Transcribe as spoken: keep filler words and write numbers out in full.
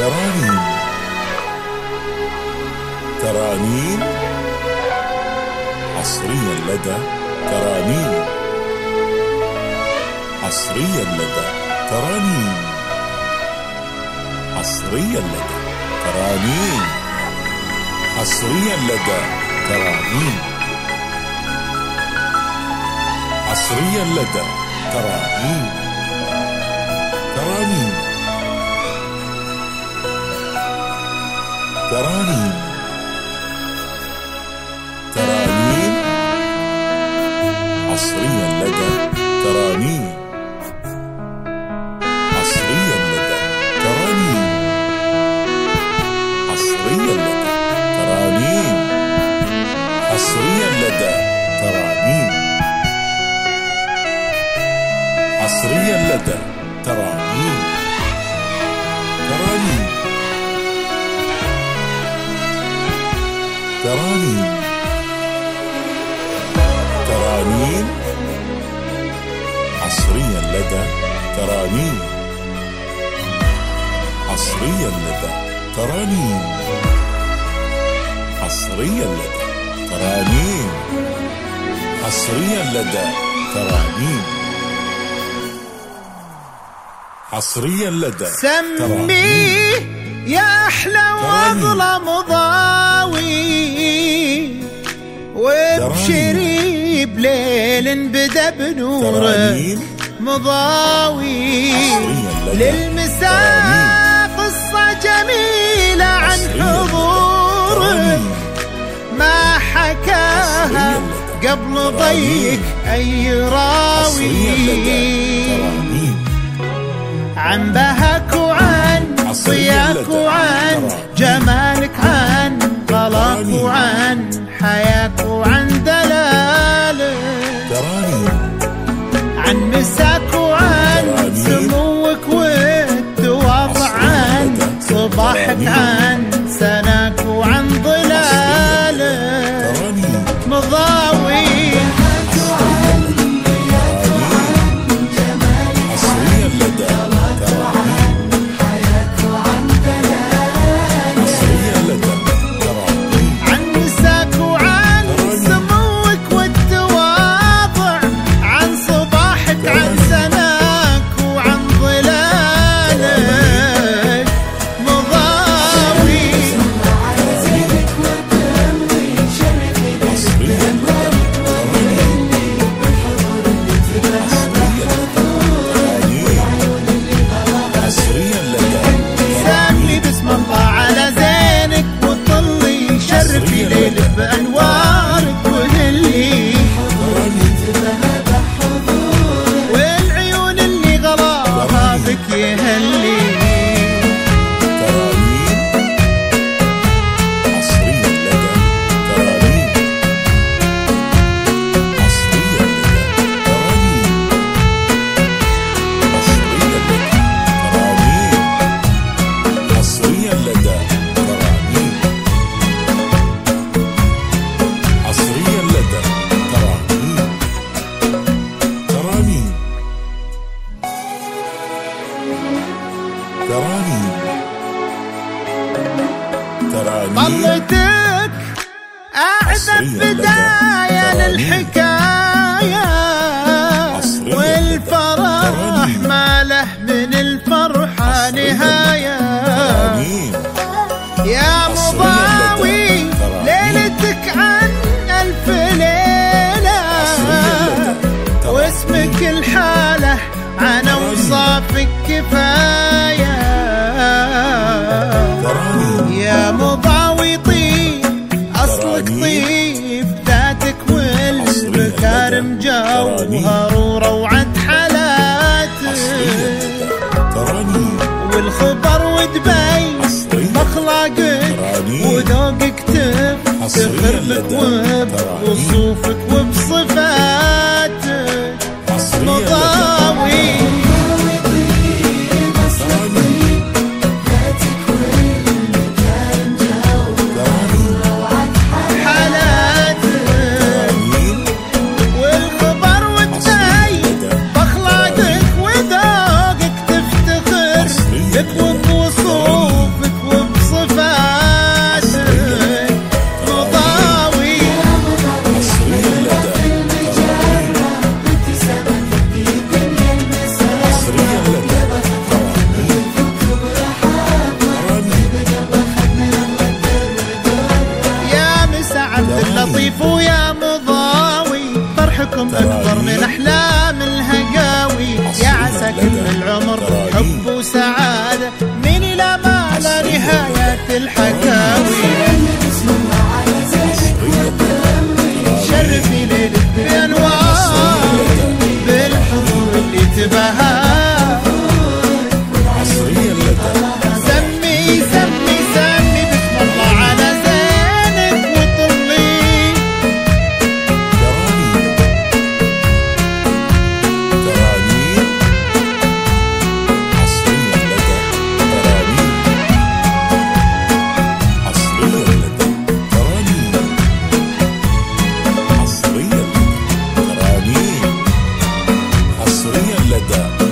ترانيم ترانيم حصريا لدى ترانيم حصريا لدى ترانيم حصريا لدى ترانيم حصريا لدى ترانيم حصريا لدى ترانيم ترانيم ترانيم ترانيم حصريا لدى ترانيم حصريا لدى ترانيم حصريا لدى ترانيم حصريا لدى ترانيم حصريا لدى ترانيم ترانيم ترانيم ترانيم حصريا لدى ترانيم حصريا لدى ترانيم حصريا لدى ترانيم حصريا لدى ترانيم حصريا لدى سميه يا أحلى واظلم ضاوي وابشري بليل بدا بنوره مضاوي للمساء قصة جميلة عن حضوره ما حكاها قبل ضيق أي راوي عن بهك وعن ضياك وعن جمالك عن غلاك وعن حياك وعن دلالك عن مساك وعن سموك والتواضع عن صباحك عن سناك وعن ظلالك مضاوي في ليلك بأنوارك وهلي والعيون اللي غلاها بك يهلي طلتك أعذب بداية للحكاية والفرح ما له من الفرحة نهاية يا مضاوي ليلتك عن ألف ليلة واسمك الحالة عن أوصافك كفاية يا مضاوي طيب أصلك طيب ذاتك والمكارم جوهر وروعة حالاتك والخبر ودبي بأخلاقك وذوقك تفتخر لك وبوصوفك وبصفاتك مضاوي لك وبوصوفك لدى